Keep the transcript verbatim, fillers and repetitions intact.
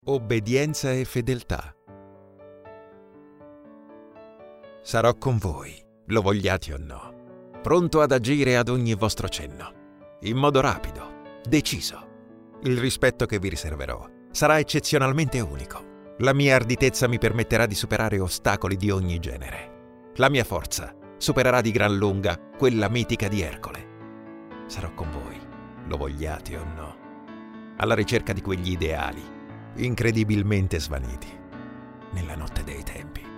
Obbedienza e fedeltà. Sarò con voi, lo vogliate o no, pronto ad agire ad ogni vostro cenno, in modo rapido, deciso. Il rispetto che vi riserverò sarà eccezionalmente unico. La mia arditezza mi permetterà di superare ostacoli di ogni genere. La mia forza supererà di gran lunga quella mitica di Ercole. Sarò con voi, lo vogliate o no, alla ricerca di quegli ideali incredibilmente svaniti nella notte dei tempi.